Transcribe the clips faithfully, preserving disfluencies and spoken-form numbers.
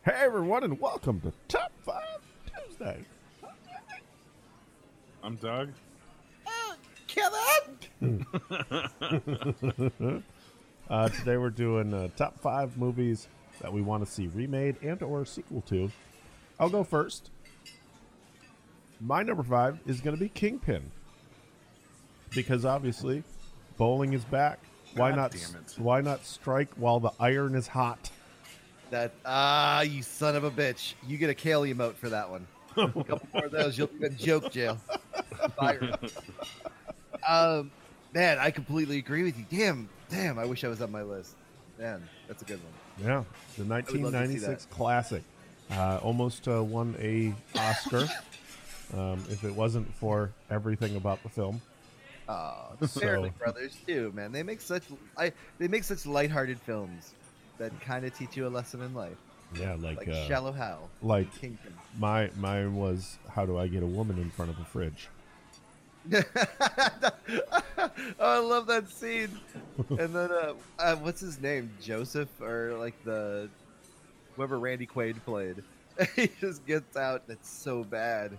Hey everyone, and welcome to Top Five Tuesday. I'm Doug. Kevin! uh, today we're doing uh, top five movies that we want to see remade and or sequel to. I'll go first. My number five is going to be Kingpin. Because obviously, bowling is back. Why God not? damn it. Why not strike while the iron is hot? That ah, you son of a bitch! You get a kale emote for that one. A couple more of those, you'll be in joke jail. Fire. um, man, I completely agree with you. Damn, damn! I wish I was on my list. Man, that's a good one. Yeah, the nineteen ninety-six classic. Uh, almost uh, won a Oscar. um, if it wasn't for everything about the film. Oh, the So- Fairley Brothers too, man. They make such I they make such lighthearted films that kind of teach you a lesson in life, Yeah, like, like uh, Shallow Hal, like Kingpin. my mine was how do I get a woman in front of a fridge? Oh, I love that scene. And then, uh, uh, what's his name? Joseph, or like the whoever Randy Quaid played. He just gets out, and it's so bad.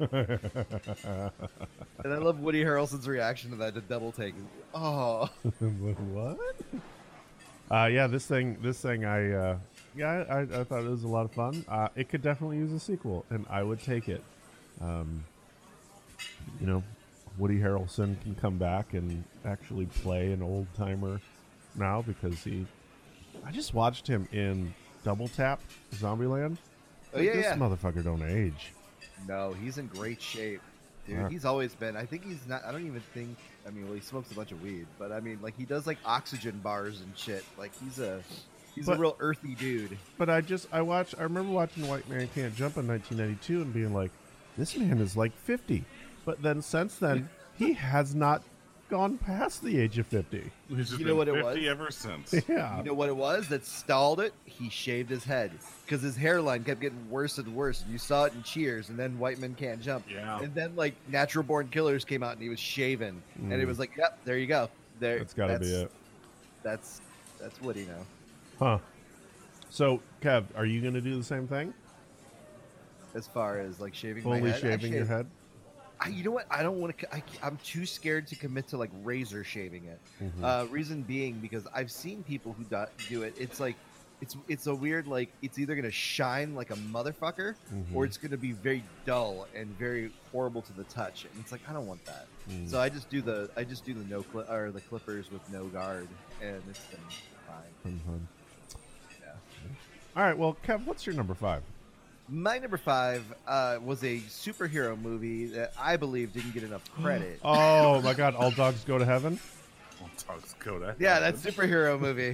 And I love Woody Harrelson's reaction to that, to double take. Oh, What? Uh, yeah, this thing, this thing, I, uh, yeah, I, I thought it was a lot of fun. Uh, it could definitely use a sequel, and I would take it. Um, you know, Woody Harrelson can come back and actually play an old timer now because he. I just watched him in Double Tap, Zombieland. oh yeah, this yeah. motherfucker don't age. No, he's in great shape, dude. Yeah. He's always been. I think he's not. I don't even think. I mean, well, he smokes a bunch of weed, but I mean, like he does like oxygen bars and shit. Like he's a he's But- a real earthy dude. But I just I watched I remember watching White Man Can't Jump in nineteen ninety-two and being like, this man is like fifty. But then since then he has not gone past the age of fifty. He's just You know been what it fifty was? ever since. Yeah. You know what it was that stalled it? He shaved his head because his hairline kept getting worse and worse. And you saw it in Cheers, and then White Men Can't Jump. Yeah. And then like Natural Born Killers came out, and he was shaven, and it Mm. was like, yep, there you go. There, That's gotta be it. That's that's Woody now. Huh. So, Kev, are you gonna do the same thing? As far as like shaving my Fully head, I shaving your shave- head? I, you know what? I don't want to. I, I'm too scared to commit to like razor shaving it. Mhm. Uh, reason being because I've seen people who do, do it. It's like, it's it's a weird like it's either gonna shine like a motherfucker Mhm. or it's gonna be very dull and very horrible to the touch. And it's like I don't want that. Mm. So I just do the I just do the no cli- or the clippers with no guard, and it's been fine. Mhm. Yeah. All right, well, Kev, what's your number five? My number five uh, was a superhero movie that I believe didn't get enough credit. Oh my God! All dogs go to heaven. Well, dogs go to Yeah, that superhero movie.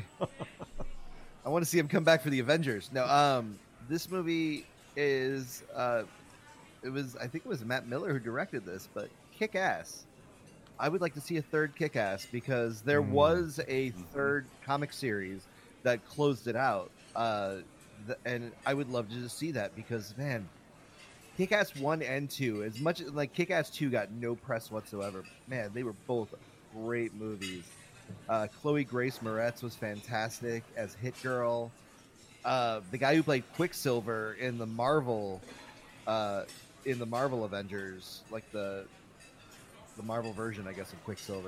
I want to see him come back for the Avengers. No, um, this movie is uh, it was I think it was Matt Miller who directed this, but Kick Ass. I would like to see a third Kick Ass because there Mm. was a third comic series that closed it out, uh, th- and I would love to just see that because man, Kick Ass one and two, as much as like Kick Ass two got no press whatsoever, man, they were both great movies. Uh, Chloe Grace Moretz was fantastic as Hit Girl. Uh, the guy who played Quicksilver in the Marvel, uh, in the Marvel Avengers, like the the Marvel version, I guess, of Quicksilver,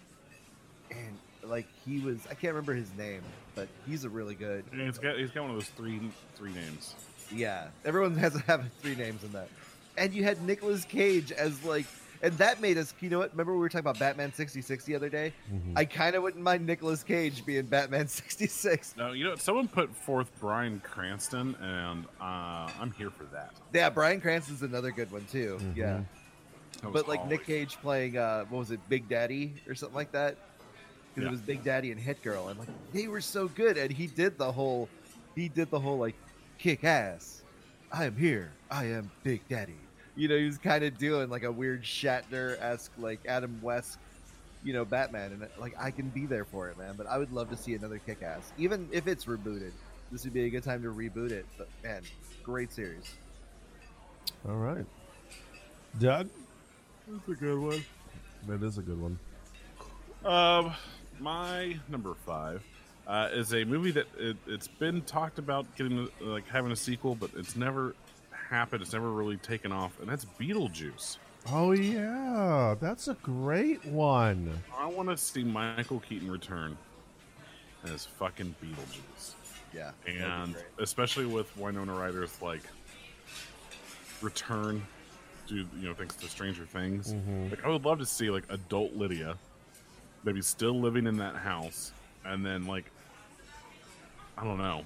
and like he was, I can't remember his name, but he's a really good. And he's got he's got one of those three three names. Yeah, everyone has to have three names in that. And you had Nicolas Cage as like, and that made us. You know what? Remember we were talking about Batman sixty-six the other day? Mhm. I kind of wouldn't mind Nicolas Cage being Batman sixty-six. No, you know what? Someone put forth Bryan Cranston, and uh, I'm here for that. Yeah, Bryan Cranston's another good one too. Mhm. Yeah, That was but like Nick always- Cage playing uh, what was it, Big Daddy or something like that? Because Yeah. it was Big Daddy and Hit Girl, and like they were so good, and he did the whole, he did the whole like kick ass. I am here. I am Big Daddy. You know, he was kind of doing like a weird Shatner esque, like Adam West, you know, Batman, and like I can be there for it, man. But I would love to see another kick ass, even if it's rebooted. This would be a good time to reboot it. But man, great series. All right, Doug. That's a good one. That is a good one. Um, my number five uh, is a movie that it, it's been talked about getting like having a sequel, but it's never happened. It's never really taken off, and that's Beetlejuice. Oh yeah, that's a great one. I want to see Michael Keaton return as fucking Beetlejuice. Yeah, and especially with Winona Ryder's like return to, you know, thanks to Stranger Things. Mm-hmm. Like, I would love to see like adult Lydia, maybe still living in that house, and then like, I don't know.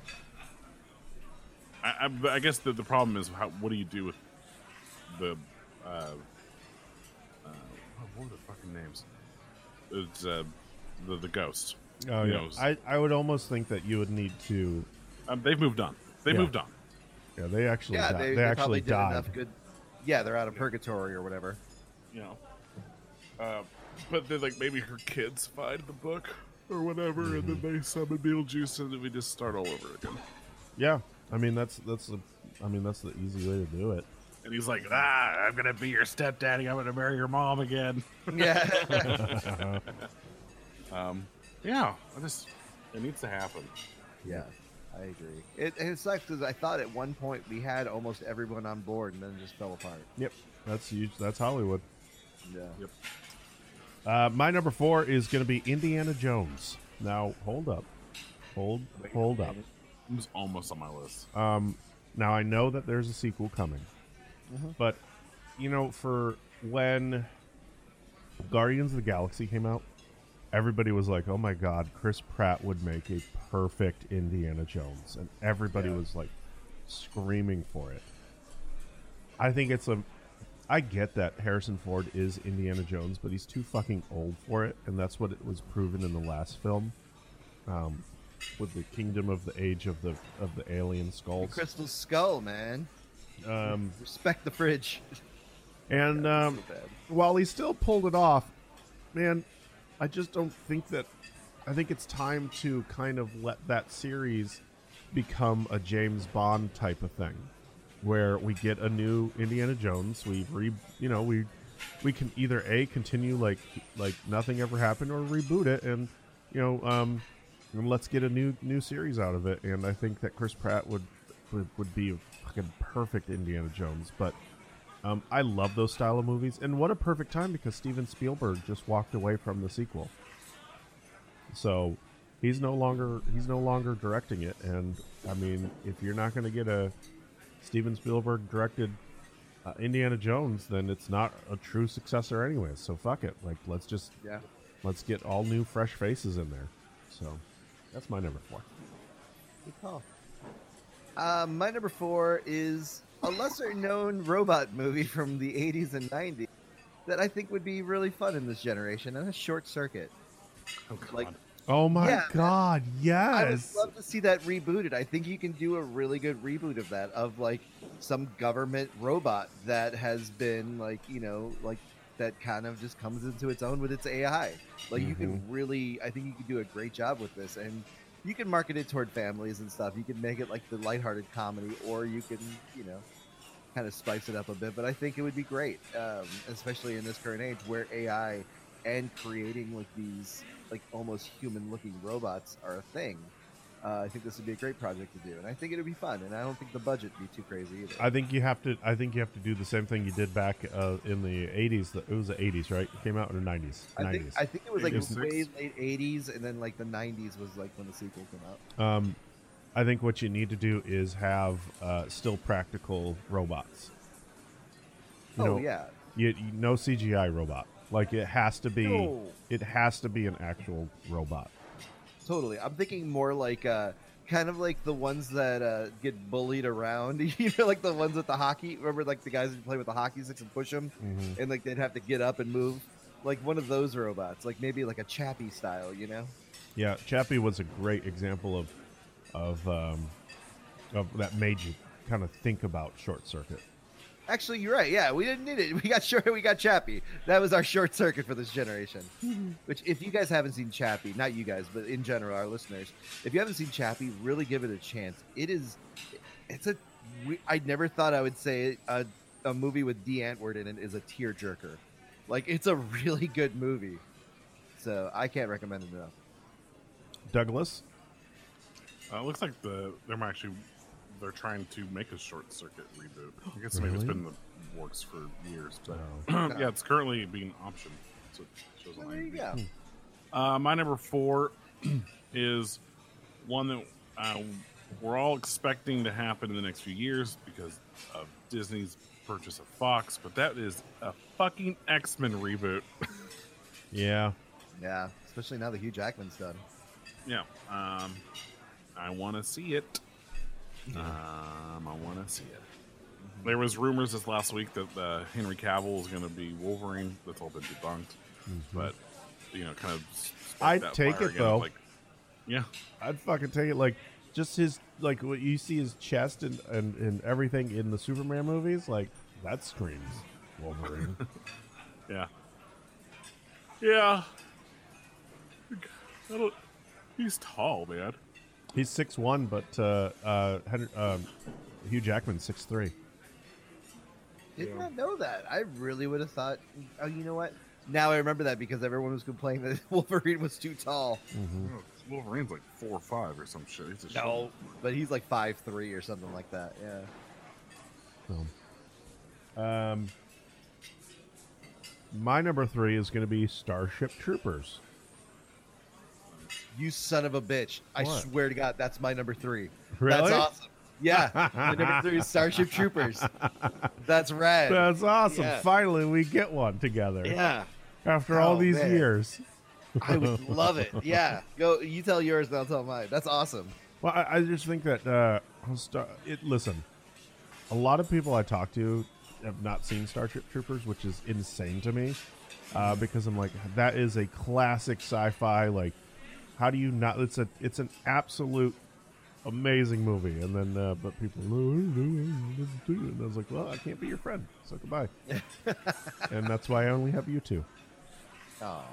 I, I, I guess the the problem is how what do you do with the uh, uh what were the fucking names? It's uh, the the ghost. Oh you yeah, know, I I would almost think that you would need to. Um, they've moved on. They Yeah. moved on. Yeah, they actually Yeah, di- they, they, they actually probably did died. enough good. Yeah, they're out of purgatory or whatever. You know, uh, but then like maybe her kids find the book or whatever, Mm-hmm. and then they summon Beetlejuice, and then we just start all over again. Yeah, I mean that's that's the I mean that's the easy way to do it. And he's like, "Ah, I'm gonna be your stepdaddy. I'm gonna marry your mom again." Yeah. um, yeah, I just it needs to happen. Yeah, I agree. It, it sucks because I thought at one point we had almost everyone on board and then it just fell apart. Yep, that's huge. That's Hollywood. Yeah. Yep. Uh, my number four is going to be Indiana Jones. Now hold up, hold hold up. It was almost on my list. Um, now I know that there's a sequel coming, Mhm. but you know, for when Guardians of the Galaxy came out, everybody was like, "Oh my God, Chris Pratt would make a perfect Indiana Jones," and everybody Yeah. was like screaming for it. I think it's a. I get that Harrison Ford is Indiana Jones, but he's too fucking old for it, and that's what it was proven in the last film, um, with the Kingdom of the Age of the of the Alien Skulls. Crystal Skull, man. Um, Respect the fridge. and Yeah, um, so bad. while he still pulled it off, man, I just don't think that. I think it's time to kind of let that series become a James Bond type of thing, where we get a new Indiana Jones. We re, you know, we we can either a continue like like nothing ever happened, or reboot it, and you know, um, and let's get a new new series out of it. And I think that Chris Pratt would would, would be a fucking perfect Indiana Jones, but. Um, I love those style of movies, and what a perfect time because Steven Spielberg just walked away from the sequel, so he's no longer he's no longer directing it. And I mean, if you're not going to get a Steven Spielberg directed uh, Indiana Jones, then it's not a true successor anyway. So fuck it, like let's just Yeah. let's get all new, fresh faces in there. So that's my number four. Good call. Um, my number four is a lesser-known robot movie from the eighties and nineties that I think would be really fun in this generation, and a Short Circuit. Oh, God. Like, Oh my Yeah, God, I would yes. love to see that rebooted. I think you can do a really good reboot of that, of like some government robot that has been like, you know, like that kind of just comes into its own with its A I. Like you can really, I think you could do a great job with this, and you can market it toward families and stuff. You can make it like the lighthearted comedy, or you can, you know, kind of spice it up a bit. But I think it would be great, um, especially in this current age where A I and creating like these like almost human-looking robots are a thing. Uh, I think this would be a great project to do, and I think it would be fun. And I don't think the budget would be too crazy either. I think you have to. I think you have to do the same thing you did back uh, in the eighties. It was the eighties, right? It came out in the nineties. I think nineties. I think it was like eighty-six. way late eighties, and then like the nineties was like when the sequel came out. Um, I think what you need to do is have uh, still practical robots. You oh know, yeah, You, you, no C G I robot. Like it has to be. No. It has to be an actual robot. totally. I'm thinking more like uh, kind of like the ones that uh, get bullied around. You know, like the ones with the hockey. Remember, like the guys who play with the hockey sticks and push them, Mhm. and like they'd have to get up and move. Like one of those robots, like maybe like a Chappie style. You know? Yeah, Chappie was a great example of of um, of that made you kind of think about Short Circuit. Actually, you're right. Yeah, we didn't need it. We got short. We got Chappie. That was our Short Circuit for this generation. Which, if you guys haven't seen Chappie, not you guys, but in general, our listeners, if you haven't seen Chappie, really give it a chance. It is. It's a. we- I never thought I would say it, a a movie with Dee Antwoord in it is a tearjerker. Like it's a really good movie. So I can't recommend it enough. Douglas. Uh, it looks like the they're actually they're trying to make a Short Circuit reboot. I guess maybe it's Really? been in the works for years, but Oh. yeah, it's currently being optioned. So it shows on Well, there you IMDb. go. Uh, my number four is one that uh, we're all expecting to happen in the next few years because of Disney's purchase of Fox, but that is a fucking X-Men reboot. Yeah. Yeah, especially now that Hugh Jackman's done. Yeah, um, I want to see it. Um, I want to see it. There was rumors this last week that uh, Henry Cavill was going to be Wolverine. That's all been debunked. But you know, kind of. sparked I'd that take fire it, again, though. Like, yeah, I'd fucking take it. Like, just his, like, what you see his chest and, and, and everything in the Superman movies, like, that screams Wolverine. yeah, yeah. I don't, he's tall, man. He's six one, but uh, uh, Henry, um, Hugh Jackman's six three. Did Yeah. not know that. I really would have thought. Oh, you know what? Now I remember that because everyone was complaining that Wolverine was too tall. Mm-hmm. Oh, Wolverine's like four or five or some shit. He's a No, but he's like five three or something like that. Yeah. So, um, my number three is going to be Starship Troopers. You son of a bitch! I What? swear to God, that's my number three. Really? That's awesome. Yeah, my number three is Starship Troopers. That's rad. That's awesome. Yeah. Finally, we get one together. Yeah, After all Oh, these man. years. I would love it. Yeah, go. You tell yours, and I'll tell mine. That's awesome. Well, I, I just think that uh, Star- it. Listen, a lot of people I talk to have not seen Starship Troopers, which is insane to me, uh, because I'm like, that is a classic sci-fi. Like, how do you not? It's a. It's an absolute amazing movie. And then, uh, but people, "Oh, I don't know, I didn't see it." And I was like, well, I can't be your friend, so goodbye. And that's why I only have you two. Oh,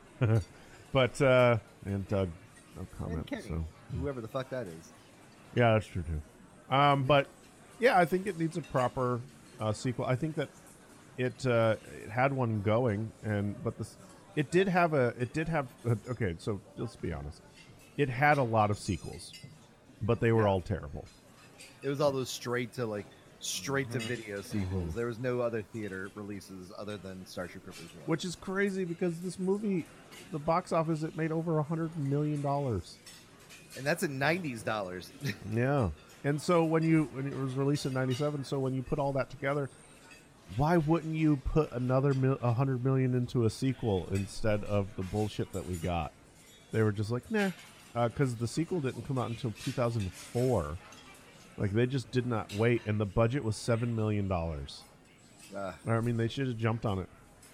But uh, and Doug, no and comment. Kenny, So. whoever the fuck that is. Yeah, that's true too. Um, but yeah, I think it needs a proper uh, sequel. I think that it uh, it had one going, and but this it did have a it did have uh, okay. So let's be honest, it had a lot of sequels, but they were all terrible. It was all those straight to like straight Mm-hmm. to video sequels. There was no other theater releases other than Starship Troopers one. Which is crazy because this movie, the box office, it made over a hundred million dollars. And that's in nineties dollars. Yeah, and so when you when it was released in ninety-seven, so when you put all that together, why wouldn't you put another mil- a hundred million into a sequel instead of the bullshit that we got? They were just like, nah, because the sequel didn't come out until two thousand four. Like they just did not wait, and the budget was seven million dollars. uh, I mean, they should have jumped on it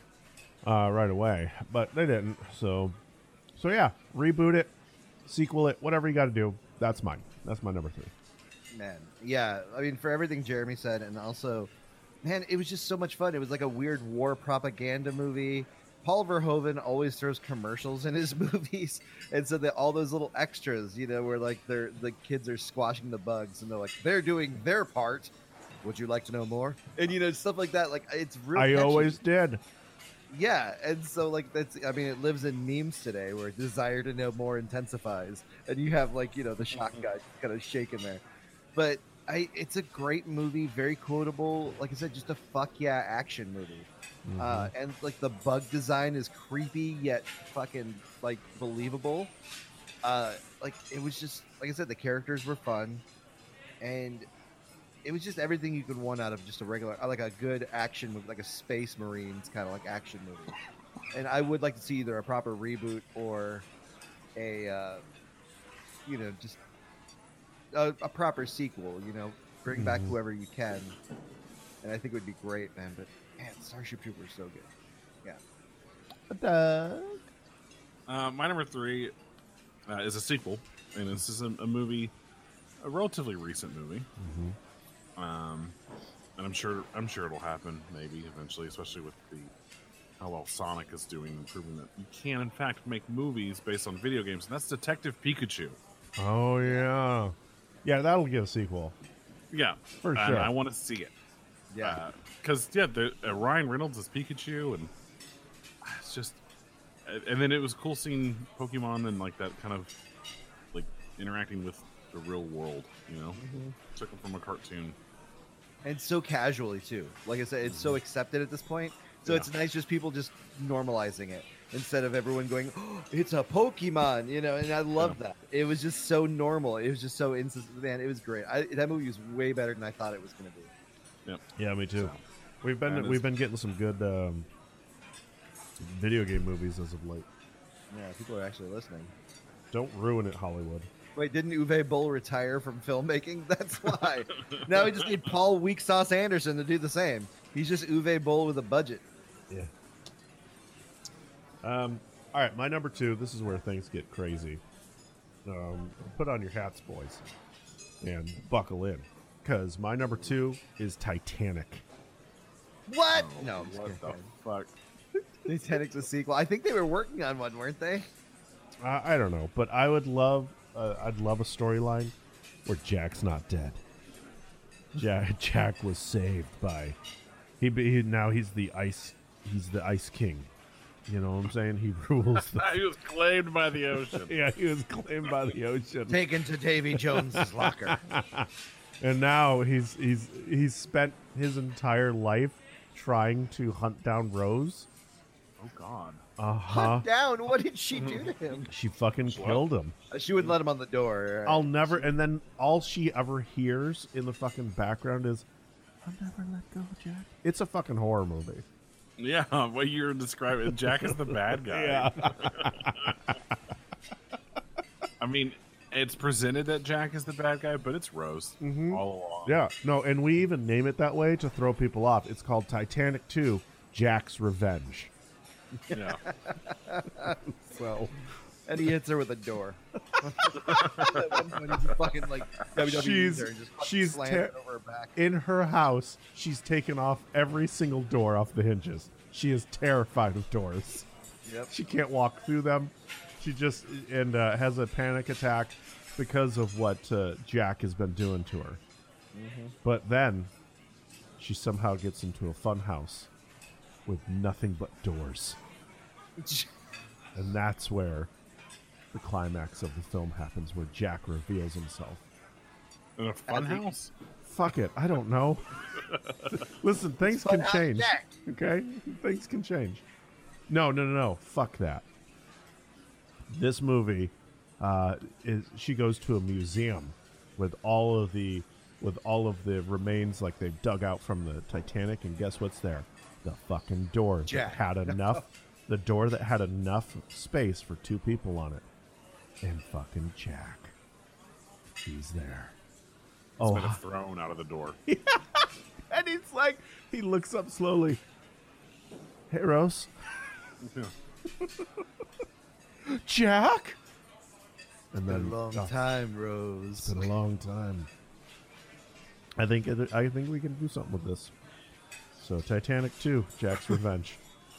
uh, right away, but they didn't. So, so yeah, reboot it, sequel it, whatever you got to do. That's mine. That's my number three. man, yeah. I mean, for everything Jeremy said, and also, man, it was just so much fun. It was like a weird war propaganda movie. Paul Verhoeven always throws commercials in his movies, and so that all those little extras, you know, where like they're the kids are squashing the bugs, and they're like they're doing their part. Would you like to know more? And you know, stuff like that. Like it's real. I catchy. always did. Yeah, and so like that's I mean it lives in memes today where desire to know more intensifies, and you have like you know the shock guy kind of shaking there, but I it's a great movie, very quotable. Like I said, just a fuck yeah action movie, uh, and like the bug design is creepy yet fucking like believable. Uh, like it was just like I said, the characters were fun, and it was just everything you could want out of just a regular, like a good action movie, like a Space Marines kind of like action movie. And I would like to see either a proper reboot or a, uh, you know, just a, a proper sequel. You know, bring back Mhm. whoever you can, and I think it would be great, man. But man, Starship Troopers is so good. Doug. Uh, my number three uh, is a sequel, and this is a, a movie, a relatively recent movie. Um, and I'm sure I'm sure it'll happen maybe eventually, especially with the how well Sonic is doing, and proving that you can in fact make movies based on video games, and that's Detective Pikachu. Oh yeah, yeah, that'll get a sequel Yeah, for and sure. I want to see it. Yeah, because yeah, the, uh, Ryan Reynolds is Pikachu, and it's just, and then it was cool seeing Pokemon and like that kind of like interacting with the real world. You know, Mm-hmm. took them from a cartoon. And so casually too. Like I said, it's so accepted at this point. So Yeah. it's nice just people just normalizing it instead of everyone going, oh, "It's a Pokemon," you know. And I love that. It was just so normal. It was just so instant. Man, it was great. I, that movie was way better than I thought it was going to be. Yep. Yeah, me too. So, We've been and we've it's- been getting some good um, video game movies as of late. Yeah, people are actually listening. Don't ruin it, Hollywood. Wait, didn't Uwe Boll retire from filmmaking? That's why. Now we just need Paul Weak Sauce Anderson to do the same. He's just Uwe Boll with a budget. Yeah. Um. All right, my number two. This is where things get crazy. Um, put on your hats, boys, and buckle in, because my number two is Titanic. What? No, I'm just What the kidding. fuck? Titanic's a sequel. I think they were working on one, weren't they? I, I don't know, but I would love. Uh, I'd love a storyline where Jack's not dead. Jack Jack was saved by. He, be- he now he's the ice. He's the ice king. You know what I'm saying? He rules. The, he was claimed by the ocean. yeah, he was claimed by the ocean. Taken to Davy Jones's locker. And now he's he's he's spent his entire life trying to hunt down Rose. Oh God. Uh huh. Hunt down. What did she do to him? She fucking killed him. Uh, She wouldn't let him on the door. I'll never. And then all she ever hears in the fucking background is, "I'll never let go, Jack." It's a fucking horror movie. Yeah, what you're describing, Jack is the bad guy. Yeah. I mean, it's presented that Jack is the bad guy, but it's Rose Mhm. all along. Yeah. No, and we even name it that way to throw people off. It's called Titanic two: Jack's Revenge. Yeah. So And he hits her with a door. At one point, he just fucking like W W E's She's- her and just fucking she's slams ter- it over her back. in her house, she's taken off every single door off the hinges. She is terrified of doors. Yep. She can't walk through them. She just and uh, has a panic attack because of what uh, Jack has been doing to her. But then she somehow gets into a fun house with nothing but doors, and that's where the climax of the film happens, where Jack reveals himself. In a fun house. Fuck it, I don't know. Listen, things can Funhouse change. Jack. Okay, things can change. No, no, no, no. Fuck that. This movie, uh, is she goes to a museum with all of the with all of the remains like they've dug out from the Titanic, and guess what's there? The fucking door Jack. that had enough. The door that had enough space for two people on it, and fucking Jack. He's there. It's Oh, been thrown out of the door. and he's like, he looks up slowly. Hey, Rose. Jack? And Been then a long oh, time, Rose. It's been a long time. I think it, I think we can do something with this. So Titanic two, Jack's Revenge.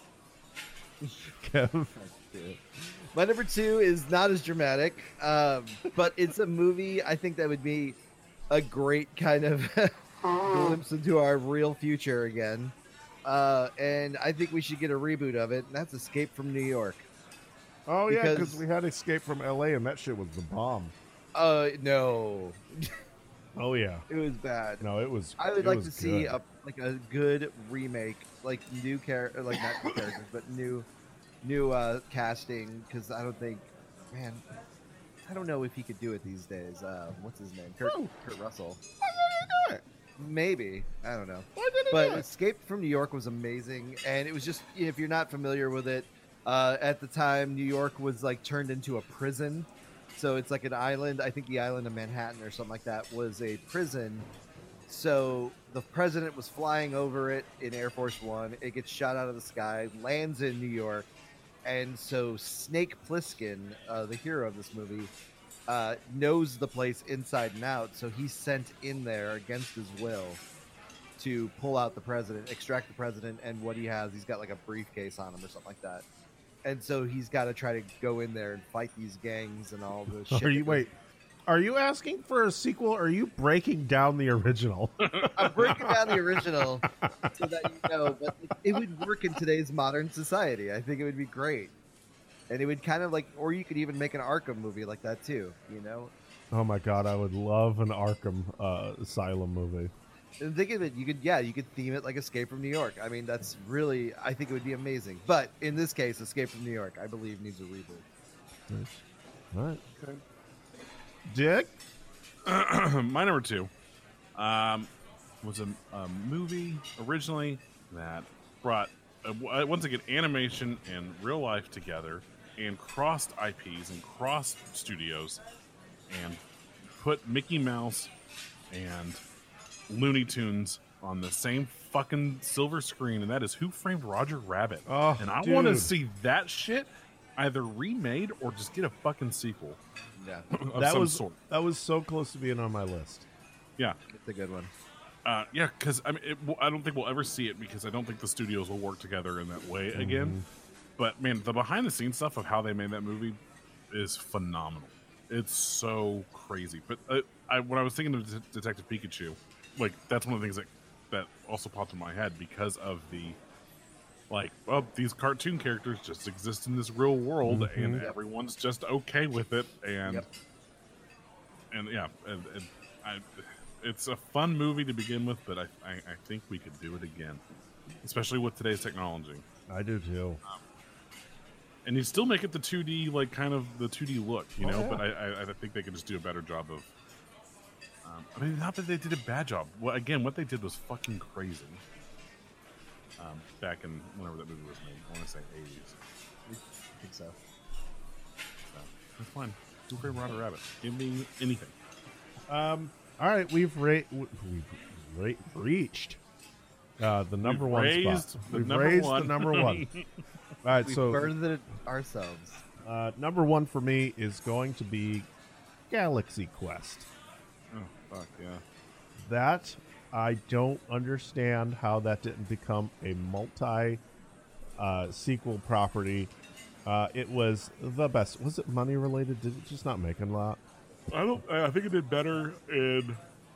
Kev. My number two is not as dramatic, um, but it's a movie I think that would be a great kind of glimpse into our real future again. Uh, and I think we should get a reboot of it, and that's Escape from New York. Oh yeah, Because- because we had Escape from L A and that shit was the bomb. Uh, no, Oh yeah. it was bad. No, it was. I would it like was to see good. a like a good remake, like new character, like not new characters, but new, new uh, casting. Because I don't think, man, I don't know if he could do it these days. Uh, what's his name? Kurt, Oh. Kurt Russell. Why did he do it? Maybe, I don't know. Why did he But do it? Escape from New York was amazing, and it was just if you're not familiar with it, uh, at the time New York was like turned into a prison. So it's like an island. I think the island of Manhattan or something like that was a prison. So the president was flying over it in Air Force One. It gets shot out of the sky, lands in New York, and so Snake Plissken, uh, the hero of this movie, uh, knows the place inside and out. So he's sent in there against his will to pull out the president, extract the president, and what he has, he's got like a briefcase on him or something like that. And so he's got to try to go in there and fight these gangs and all the shit. Are you that goes- wait? Are you asking for a sequel? Or are you breaking down the original? I'm breaking down the original so that you know, but it would work in today's modern society. I think it would be great, and it would kind of like, or you could even make an Arkham movie like that too. You know, Oh my god, I would love an Arkham uh, Asylum movie. And think of it, you could yeah, you could theme it like Escape from New York. I mean, that's really I think it would be amazing. But in this case, Escape from New York, I believe, needs a reboot. Nice. All right. Okay. Dick? My number two um, was a, a movie originally that brought, uh, once again, animation and real life together and crossed I Ps and crossed studios and put Mickey Mouse and Looney Tunes on the same fucking silver screen, and that is Who Framed Roger Rabbit. Oh, and I dude. want to see that shit either remade or just get a fucking sequel. Yeah, of that some was sort. that was so close to being on my list. Yeah, it's a good one. uh, yeah, because I mean, it, I don't think we'll ever see it because I don't think the studios will work together in that way Mm-hmm. again. But man, the behind the scenes stuff of how they made that movie is phenomenal. It's so crazy. But uh, I, when I was thinking of Det- Detective Pikachu, like that's one of the things that that also popped in my head because of the like, well, these cartoon characters just exist in this real world, Mhm. and everyone's just okay with it, and Yep. and yeah, and, and I, it's a fun movie to begin with, but I, I I think we could do it again, especially with today's technology. I do too. And you still make it the two D, like kind of the two D look, you Oh, know. yeah. But I, I, I think they could just do a better job of. Um, I mean, not that they did a bad job. Well, again, what they did was fucking crazy. Um, back in whenever that movie was made, I want to say eighties. I think so. So that's fine. Who Framed Roger Rabbit? Give me anything. Um. All right, we've ra- we've ra- reached uh, the number We've one raised spot. the We've number raised one. the number one. All right, We so burned it ourselves. uh, number one for me is going to be Galaxy Quest. Oh fuck yeah! That I don't understand how that didn't become a multi uh, sequel property. Uh, it was the best. Was it money related? Did it just not make a lot? I don't. I think it did better in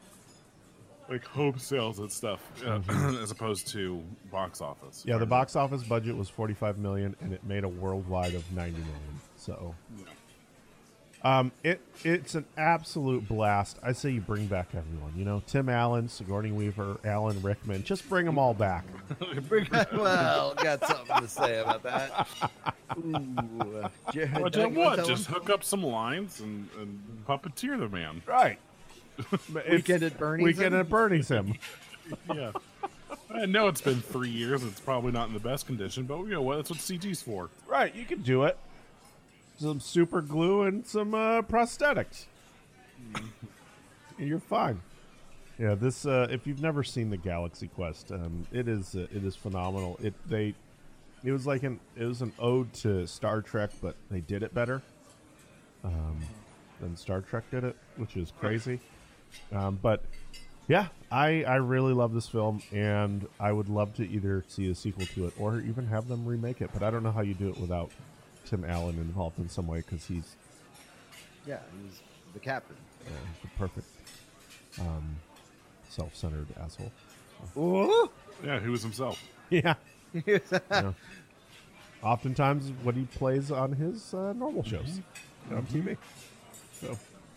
like home sales and stuff, uh, as opposed to box office. Yeah, the box office budget was forty-five million, and it made a worldwide of ninety million. So, Yeah. um, it it's an absolute blast. I say you bring back everyone. You know, Tim Allen, Sigourney Weaver, Alan Rickman. Just bring them all back. Well, got something to say about that. Ooh, Jared, Well, Doug, tell you you want what, that just hook up some lines and, and puppeteer the man. Right. one? Weekend at Bernie's. Weekend at Bernie's him. Yeah. I know it's been three years. It's probably not in the best condition, but you know what? That's what C G's for. Right, you can do it. Some super glue and some uh, prosthetics. You're fine. Yeah, this. Uh, if you've never seen the Galaxy Quest, um, it is uh, it is phenomenal. It they, it was like an it was an ode to Star Trek, but they did it better. Um, than Star Trek did it, which is crazy. Um, but yeah, I I really love this film, and I would love to either see a sequel to it or even have them remake it. But I don't know how you do it without Tim Allen involved in some way, because he's Yeah, he's the captain. uh, the perfect um, self-centered asshole. Ooh. Yeah, he was himself. Yeah. Yeah. Oftentimes, what he plays on his uh, normal shows on T V. So,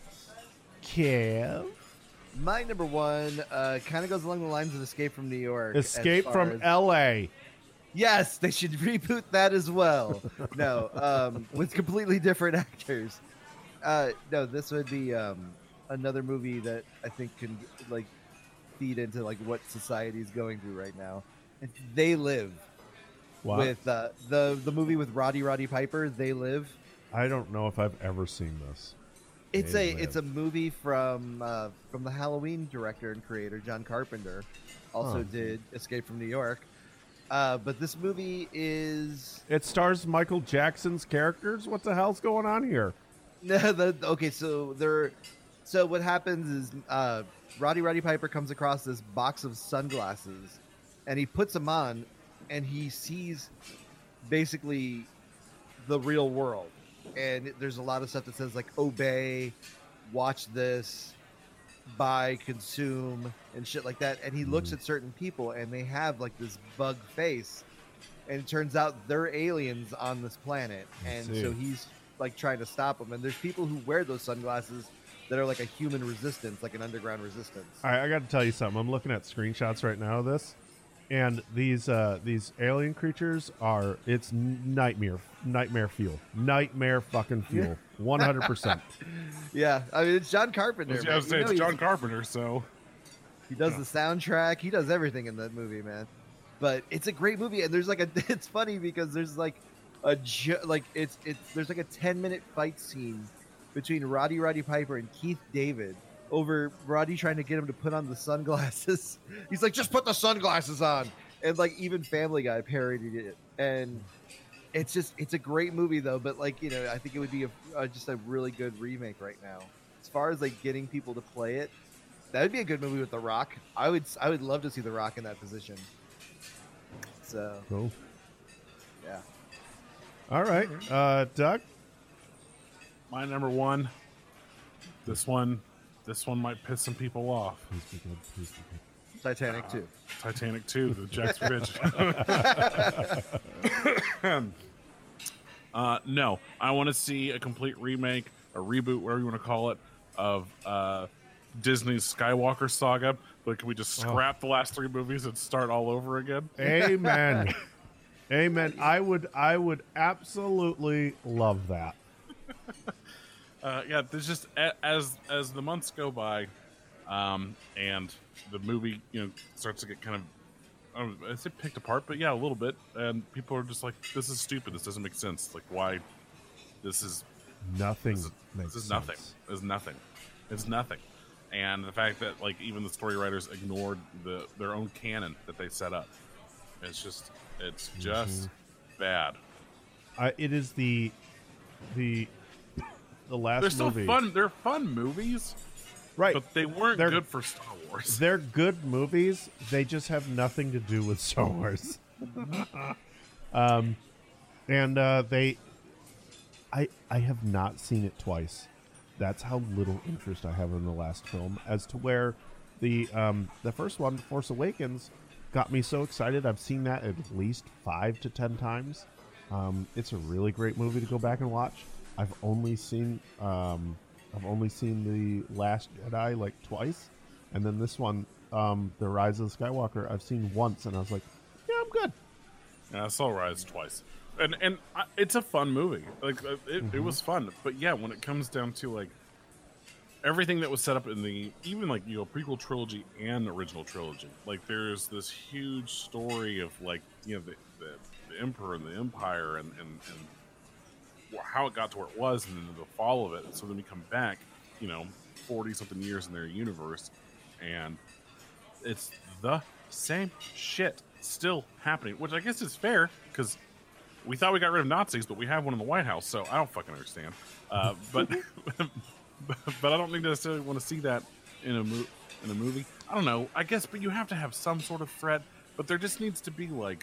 Kev, My number one uh, kind of goes along the lines of Escape from New York. as Escape far from as- L A. Yes, they should reboot that as well. No, um, with completely different actors. Uh, no, this would be um, another movie that I think can like feed into like what society is going through right now. And They Live What? with uh, the the movie with Roddy Roddy Piper. They Live. I don't know if I've ever seen this. It's They a Live. it's a movie from uh, from the Halloween director and creator John Carpenter. Also Huh. did Escape from New York. Uh, but this movie is It stars Michael Jackson's characters. What the hell's going on here? no. The, okay, so there. So what happens is uh, Roddy Roddy Piper comes across this box of sunglasses, and he puts them on, and he sees basically the real world. And there's a lot of stuff that says like obey, watch this, buy, consume, and shit like that. And he looks at certain people, and they have like this bug face, and it turns out they're aliens on this planet. I And see. so he's like trying to stop them. And there's people who wear those sunglasses that are like a human resistance, like an underground resistance. All right, I got to tell you something. I'm looking at screenshots right now of this, and these uh, these alien creatures are it's nightmare nightmare fuel, nightmare fucking fuel, one hundred percent. Yeah, I mean it's John Carpenter. I was man. gonna say You it's know John he's- Carpenter, so He does the soundtrack. He does everything in that movie, man. But it's a great movie, and there's like a. It's funny because there's like a ju- like it's it's there's like a ten minute fight scene between Roddy Roddy Piper and Keith David over Roddy trying to get him to put on the sunglasses. He's like, just put the sunglasses on, and like even Family Guy parodied it, and it's just it's a great movie though. But like you know, I think it would be a, uh, just a really good remake right now. As far as like getting people to play it. That would be a good movie with The Rock. I would I would love to see The Rock in that position. So Cool. yeah. All right, uh, Doug. my number one. This one, this one might piss some people off. Please be good. Please be good. Titanic too. Titanic two, the Jack's Ridge. uh, no, I want to see a complete remake, a reboot, whatever you want to call it, of uh, Disney's Skywalker saga. But can we just scrap the last three movies and start all over again? Amen. Amen. I would I would absolutely love that. Uh, yeah, there's just a- as as the months go by, um, and the movie you know starts to get kind of I don't know, I say picked apart, but yeah, a little bit, and people are just like, "This is stupid. This doesn't make sense. Like, why? This is Nothing this is, makes this is sense. nothing. It's nothing. It's nothing." And the fact that like even the story writers ignored the their own canon that they set up, it's just it's just bad. I, it is the the the last They're still movie. fun. They're fun movies, Right. but they weren't They're- good for Star Wars. They're good movies. They just have nothing to do with Star Wars. um, and uh, they, I I have not seen it twice. That's how little interest I have in the last film. As to where the um, the first one, Force Awakens, got me so excited. I've seen that at least five to ten times. Um, it's a really great movie to go back and watch. I've only seen um, I've only seen the Last Jedi like twice, and then this one, um, The Rise of the Skywalker, I've seen once, and I was like, yeah, I'm good. Yeah, I saw Rise twice, and and I, it's a fun movie. Like uh, it, it was fun, but yeah, when it comes down to like everything that was set up in the even like you know prequel trilogy and original trilogy, like there's this huge story of like you know the the, the Emperor and the Empire and and and how it got to where it was, and then the fall of it. And so then we come back, you know, forty something years in their universe, and it's the same shit still happening, which I guess is fair because we thought we got rid of Nazis, but we have one in the White House, so I don't fucking understand. Uh, but but I don't necessarily want to see that in a mo- in a movie. I don't know. I guess, but you have to have some sort of threat. But there just needs to be like,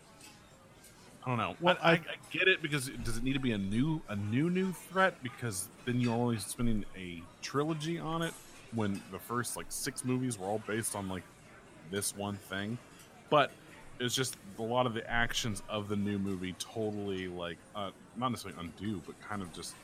I don't know. Well, I, I, I- I get it because it, does it need to be a new a new new threat? Because then you're only spending a trilogy on it when the first like six movies were all based on like this one thing. But it's just a lot of the actions of the new movie totally like uh, not necessarily undo, but kind of just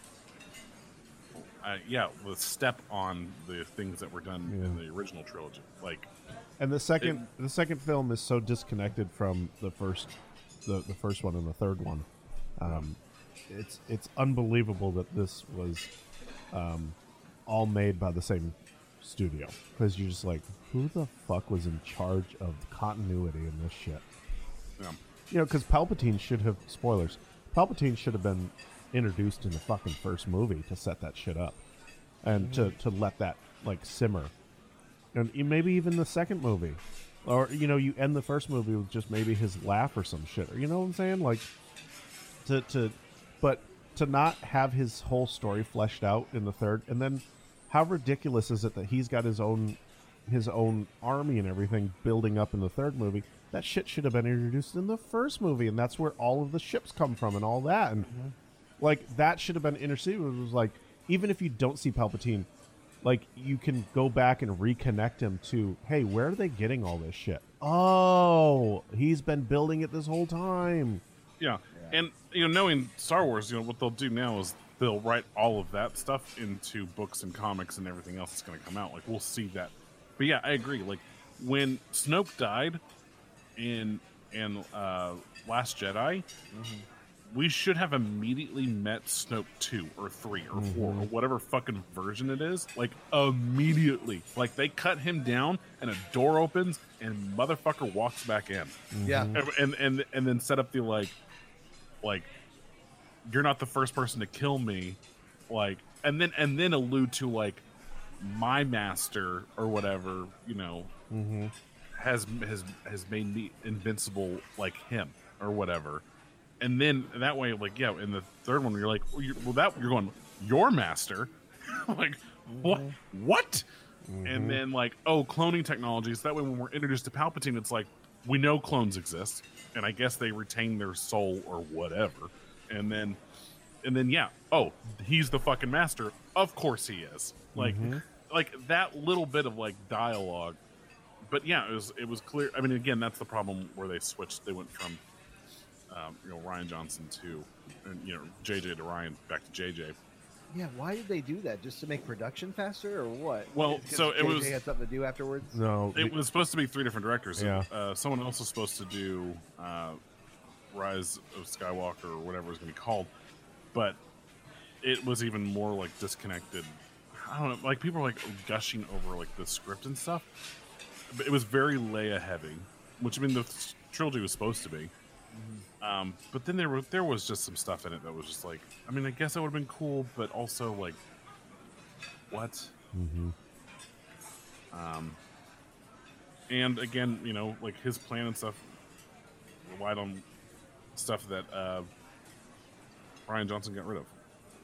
uh, yeah, the step on the things that were done in the original trilogy. Like, And the second the second film is so disconnected from the first the, the first one and the third one. Um, it's it's unbelievable that this was um, all made by the same studio, because you're just like, who the fuck was in charge of continuity in this shit? yeah. You know, because Palpatine should have, spoilers, Palpatine should have been introduced in the fucking first movie to set that shit up and to, to let that like simmer. And e- maybe even the second movie, or you know, you end the first movie with just maybe his laugh or some shit, or you know what I'm saying? Like to to, but to not have his whole story fleshed out in the third, and then how ridiculous is it that he's got his own his own army and everything building up in the third movie? That shit should have been introduced in the first movie, and that's where all of the ships come from and all that, and like that should have been interceded. It was like, even if you don't see Palpatine, like you can go back and reconnect him to, hey, where are they getting all this shit? Oh, he's been building it this whole time. Yeah. And you know, knowing Star Wars, you know what they'll do now is they'll write all of that stuff into books and comics and everything else that's going to come out. Like we'll see that. But yeah, I agree. Like when Snoke died in in uh, Last Jedi, mm-hmm. we should have immediately met Snoke two or three or mm-hmm. four or whatever fucking version it is. Like immediately, like they cut him down and a door opens and motherfucker walks back in. Mm-hmm. Yeah, and, and and and then set up the like, like you're not the first person to kill me, like, and then and then allude to like my master or whatever, you know. Mm-hmm. has has has made me invincible like him or whatever, and then that way, like yeah, in the third one you're like, well, you're, well that you're going your master, like what what, mm-hmm. and then like oh cloning technologies. That way when we're introduced to Palpatine, it's like we know clones exist, and I guess they retain their soul or whatever, and then and then yeah, oh he's the fucking master. Of course he is. Like mm-hmm. like that little bit of like dialogue. But yeah, it was it was clear. I mean, again, that's the problem where they switched. They went from, um, you know, Rian Johnson to, and, you know, J J to Ryan back to J J. Yeah, why did they do that? Just to make production faster, or what? Well, so it J J was had something to do afterwards. No, it was supposed to be three different directors. Yeah. Uh, someone else was supposed to do uh, Rise of Skywalker or whatever it was going to be called, but it was even more like disconnected. I don't know. Like people were like gushing over like the script and stuff. It was very Leia heavy, which I mean the trilogy was supposed to be. Mm-hmm. Um, but then there were there was just some stuff in it that was just like, I mean, I guess that would have been cool, but also like, what? Mm-hmm. Um, and again, you know, like his plan and stuff relied on stuff that uh, Rian Johnson got rid of.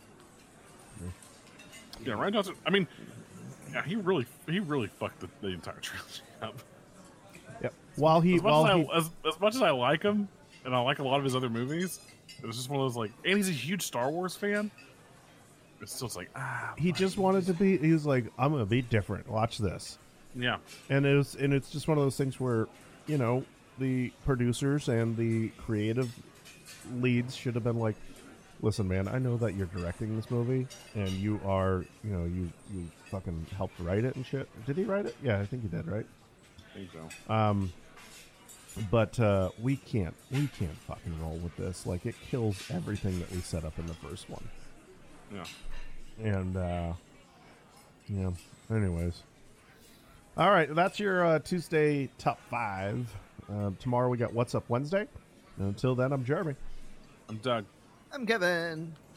Mm-hmm. Yeah, Rian Johnson. I mean. Yeah, he really, he really fucked the, the entire trilogy up. Yep. While he, as much, while as, he... I, as, as much as I like him, and I like a lot of his other movies, it was just one of those like, and he's a huge Star Wars fan. It's still like ah. He just wanted to be. He was like, I'm gonna be different. Watch this. Yeah. And it was, and it's just one of those things where, you know, the producers and the creative leads should have been like, listen, man, I know that you're directing this movie, and you are, you know, you you fucking helped write it and shit. Did he write it? Yeah, I think he did, right? I think so. Um, but uh, we can't, we can't fucking roll with this. Like, it kills everything that we set up in the first one. Yeah. And, uh, yeah, anyways. All right, that's your uh, Tuesday top five. Uh, tomorrow we got What's Up Wednesday. And until then, I'm Jeremy. I'm Doug. I'm Kevin.